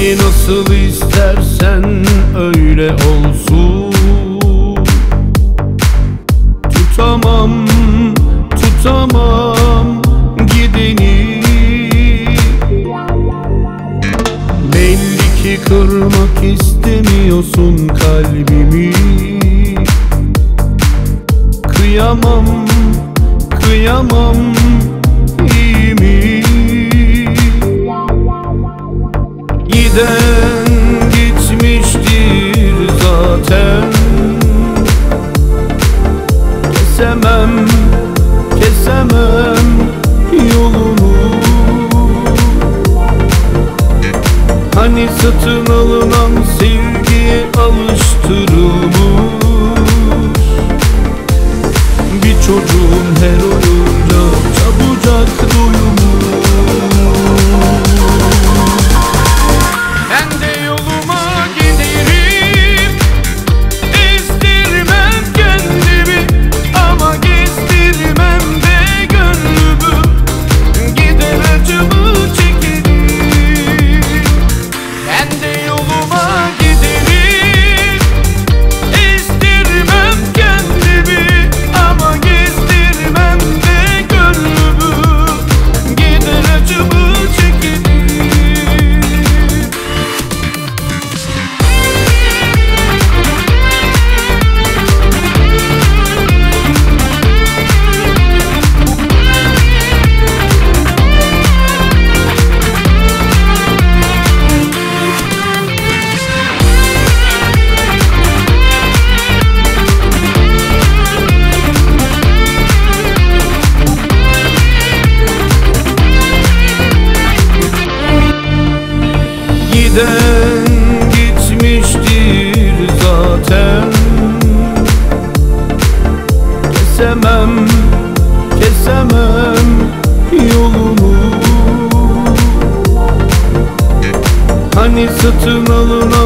Peki nasıl istersen öyle olsun. Tutamam, tutamam gideni. Belli ki kırmak istemiyorsun kalbimi. Kıyamam, kıyamam, iyi mi? Giden gitmiştir zaten. Kesemem, kesemem yolunu. Hani satın alınan sevgiye alıştırılmış bir çocuğun her oyunda çabucak doyumur. Ben de yoluma giderim, ezdirmem kendimi ama gezdirmem de gönlümü. Gider acımı çekerim. Ben de yoluma giderim, ezdirmem kendimi ama gezdirmem de gönlümü. Gider acımı çekerim. Giden gitmiştir zaten. Kesemem, kesemem yolunu. Hani satın alınan